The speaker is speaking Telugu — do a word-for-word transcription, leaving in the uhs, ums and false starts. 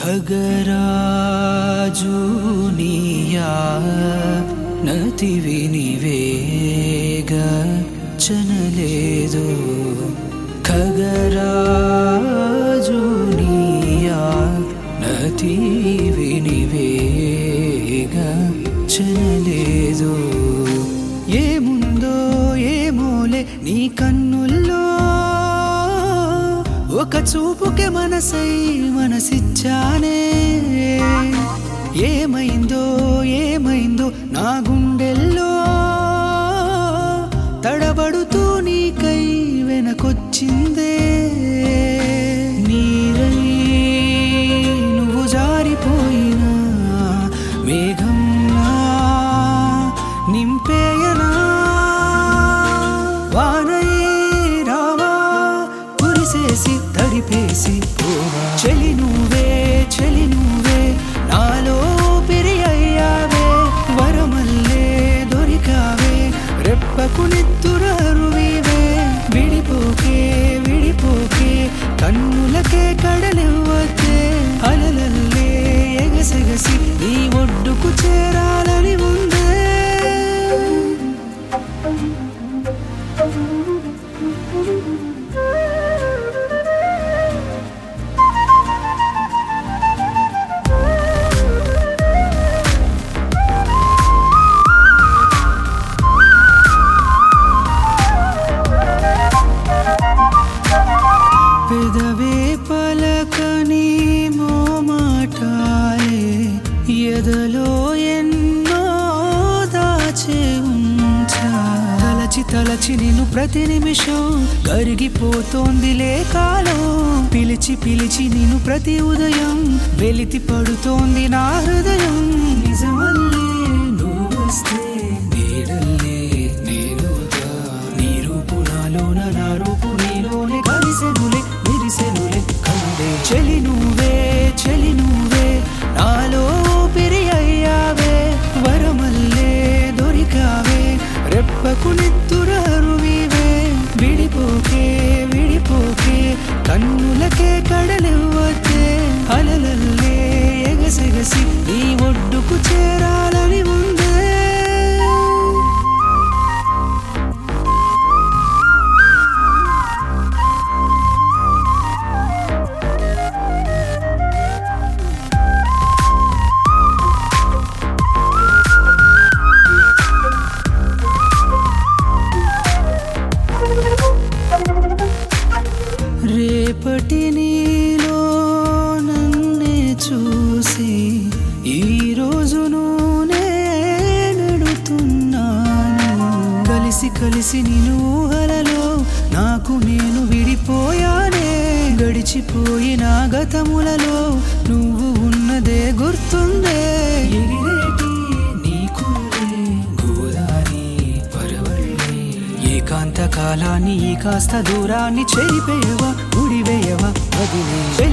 ఖగరాజు నీయా నతివి నీవేగా చనలేదు ఖగరాజు నీయా నతివి నీవేగా చనలేదు ఏముందో ఏమోలే నీ కన్నుల్లో ఒక చూపుకే మనసై మనసిచ్చానే ఏమైందో ఏమైందో నా గుండెల్లో తడబడుతూ నీకై వెనకొచ్చిందే నీరై నువ్వు జారిపోయినా మేఘంలా నింపేయనా వానై రావా కురిసేసి తడిపేసి పోవా చెలి నువ్వే చెలి నువ్వే నాలో పిరి అయ్యావే వరమల్లే దొరికావే రెప్పకు నిత్తురరువీవే విడిపోకే విడిపోకే కన్నులకే కడలివ్వతే అలలల్లే ఎగసెగసి నీ ఒడ్డుకు చేరాలని ఉందే పెదవే పలకని మోమాటాలే ఎదలో ఎన్నో దాచే ఉంచా తలచి తలచి నిన్ను ప్రతి నిమిషం కరిగిపోతోందిలే కాలం పిలిచి పిలిచి నిన్ను ప్రతి ఉదయం వెలితి పడుతోంది నా హృదయం నిజమల్లే నువ్వు వస్తే నీడల్లే నేనుగా నీ రూపు నాలోన నా రూపు నీలోనే కలిసెనులే విరిసెనులే కందే చెలి నువ్వే చెలి నువ్వే నాలో పిరి అయ్యావే వరమల్లే దొరికావే రెప్పకు నిత్తురరువీవే విడిపోకే విడిపోకే కన్నులకే కడలివ్వతే అలలల్లే ఎగసెగసి నీ ఒడ్డుకు చేరాలని ఉందే రేపటి నీలో నన్నే చూసి ఈరోజు నూనే నడుతున్నాను కలిసి కలిసి నేను ఊహలలో నాకు నేను విడిపోయానే గడిచిపోయిన గతములలో నువ్వు ఉన్నదే గుర్తుందే ఎగిరేటి నీకులే గోదారి పరవళ్ళే ఏకాంత కాలాన్ని ఈ కాస్త దూరాన్ని చెరిపేయవా ముడివేయవా వదిలే